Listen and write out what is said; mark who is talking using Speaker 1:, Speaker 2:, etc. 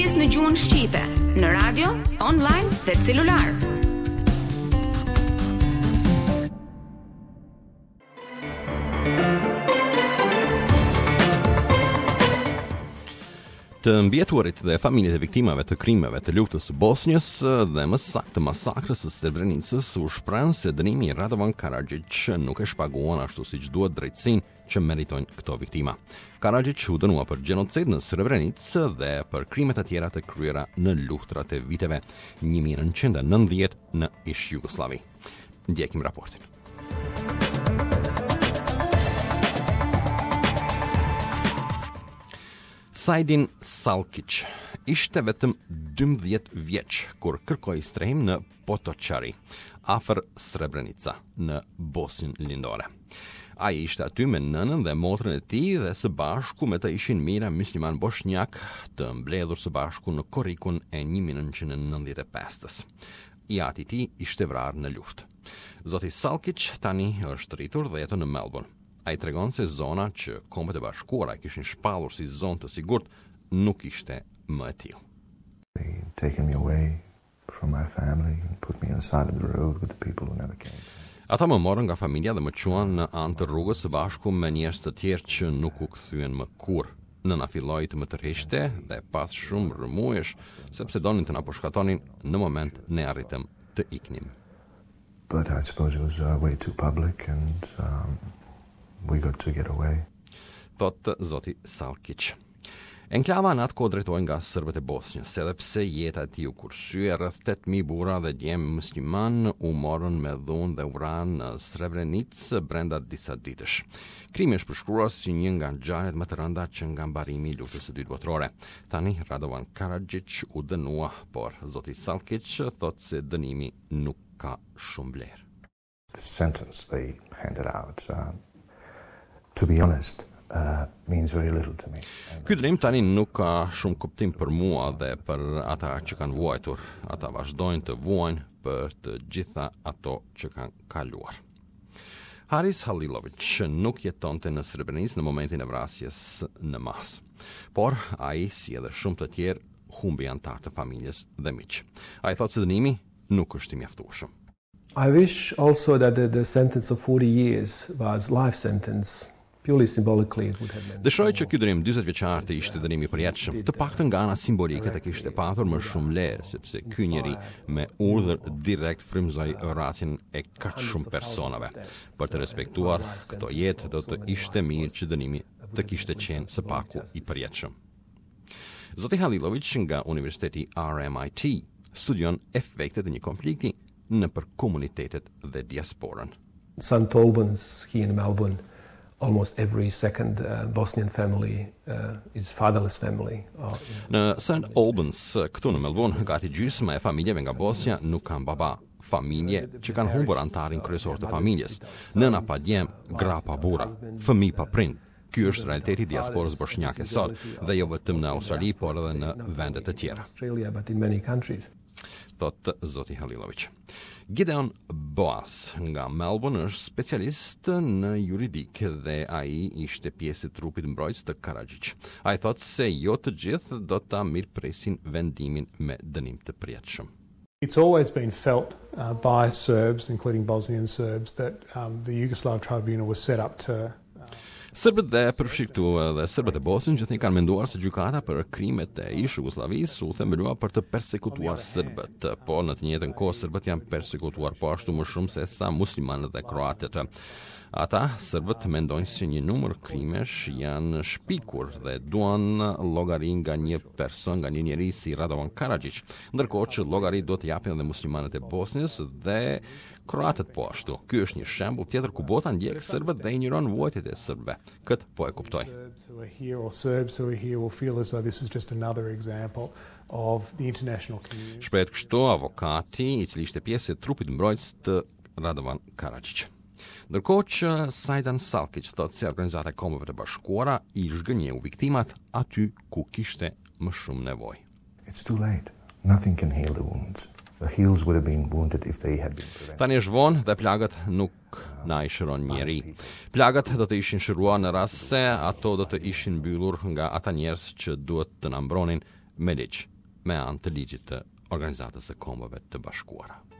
Speaker 1: Shqipërisë në gjuhën shqipe, në radio, online dhe celular.
Speaker 2: Të mbjetuarit dhe familjet e viktimave të krimeve të luftës së Bosnjës dhe më saktë të masakrës së Srebrenicës u shprehën se dënimi i Radovan Karadzic nuk e shpaguan ashtu siç duhet drejtësinë që meritojnë këto viktima. Karadzic u dënua për gjenocid në Srebrenicë dhe për krimet e tjera të kryera në luftrat e viteve 1990 në ish Jugosllavi. Ndjekim raportin. Sajdin Salkic ishte vetëm 12 vjeç kur kërkoi strehim në Potočari, afër Srebrenica, në Bosnjën Lindore. Ai ishte aty me nënën dhe motrën e tij dhe së bashku me të ishin Mira musliman bosnjak të mbledhur së bashku në korrikun e 1995-s. I ati i tij ishte vrarë në luftë. Zoti Salkic tani është rritur dhe jeton në Melbourne. Ai tregon se zona që Kombet e Bashkuara kishin shpallur si zonë të sigurt nuk ishte më e tillë.
Speaker 3: They taken me away from my family and put me on the side of the road with the people who never came.
Speaker 2: Ata më morën nga familja dhe më quan në anë të rrugës së bashku me njerëz të tjerë që nuk u kthyen më kurrë. Nëna filloi të më tërheqte dhe pas shumë rrëmuesh, sepse donin të na përshkatonin, në moment ne arritëm të iknim.
Speaker 3: But I suppose it was way too public and we got to get away.
Speaker 2: Thot zoti Salkic. Enklava në atë kohë drejtohej nga serbët e Bosnjës, edhe pse jeta e tij u kursye, rreth 8.000 burra dhe djemë musliman u morën me dhunë dhe u vranë në Srebrenicë brenda disa ditësh. Krimi është përshkruar si një nga ngjarjet më të rënda që nga mbarimi i luftës së dytë botërore. Tani Radovan Karadzic u dënua, por zoti Salkic thot se dënimi nuk ka shumë vlerë.
Speaker 3: The sentence they handed out, to be honest, means very little to me.
Speaker 2: Ky dënim tani nuk ka shumë kuptim për mua dhe për ata që kanë vuajtur. Ata vazhdojnë të vuajnë për të gjitha ato që kanë kaluar. Haris Halilovic nuk jetonte në Srebrenicë në momentin e vrasjes në mas. Por ai, si edhe shumë të tjerë, humbi antar të familjes dhe miq. Ai thotë se dënimi nuk është i mjaftueshëm.
Speaker 4: I wish also that the sentence of 40 years was life sentence. Purely symbolically it would have meant.
Speaker 2: Dëshiroj që ky dënim 40 vjeçar të ishte dënim i përjetshëm, të paktën nga ana simbolike të kishte patur më shumë lehtë, sepse ky njeri me urdhër direkt frymëzoi vrasjen e kaq shumë personave. Për të respektuar këto jetë do të ishte mirë që dënimi të kishte qenë së paku i përjetshëm. Zoti Halilovic nga Universiteti RMIT studion efektet e një konflikti nëpër komunitetet dhe diasporën.
Speaker 4: St. Albans here in Melbourne, almost every second Bosnian family is fatherless family.
Speaker 2: Në St. Albans, këtu në Melbourne, gati gjysma e familjeve nga Bosnja nuk kanë baba. Familje që kanë humbur antarin kryesor të familjes. Nëna pa djem, gra pa burra, fëmijë pa prind. Ky është realiteti i diasporës bosnjake sot dhe jo vetëm në Australi, por edhe në vende të tjera.
Speaker 4: Australia, but in many countries.
Speaker 2: Thot zoti Halilovic. Gideon Boas nga Melbourne është specialist në juridik dhe ai ishte pjesë e trupit mbrojtës të Karadzic. Ai thot se jo të gjithë do ta mirëpresin vendimin me dënim të përjetshëm.
Speaker 5: It's always been felt by Serbs, including Bosnian Serbs, that the Yugoslav Tribunal was set up to
Speaker 2: Serbët dhe përfshirë dhe serbët e Bosnjës gjithnjë kanë menduar se gjykata për krimet e ish Jugosllavisë u themeluar për të persekutuar serbët, po në të njëjtën kohë serbët janë persekutuar po ashtu më shumë se sa muslimanët dhe kroatët. Ata, serbët, mendojnë se një numër krimesh janë shpikur dhe duan llogari nga një person, nga një njeri si Radovan Karadzic, ndërkohë që llogari do të japin edhe muslimanët e Bosnjës dhe kroatët po ashtu. Ky është një shembull tjetër ku bota ndjek serbët dhe injoron vuajtjet e serbëve. Kët po e kuptoj.
Speaker 5: Serbs who are here will feel as though this is just another example of the international community.
Speaker 2: Shprehet kështu avokati i cili ishte pjesë e trupit mbrojtës të Radovan Karadzic. Ndërkohë që Sajdan Salkic thotë se Organizata e Kombeve të Bashkuara i zhgënjeu viktimat aty ku kishte më shumë nevojë.
Speaker 3: It's too late. Nothing can heal the wounds. The heels would have been wounded if they had been prevented.
Speaker 2: Tani është vonë dhe plagët nuk na i shëron njeri. Plagët do të ishin shëruar në rast se ato do të ishin mbyllur nga ata njerëz që duhet të na mbronin me ligj. me anë të ligjit të Organizatës së Kombëve të Bashkuara.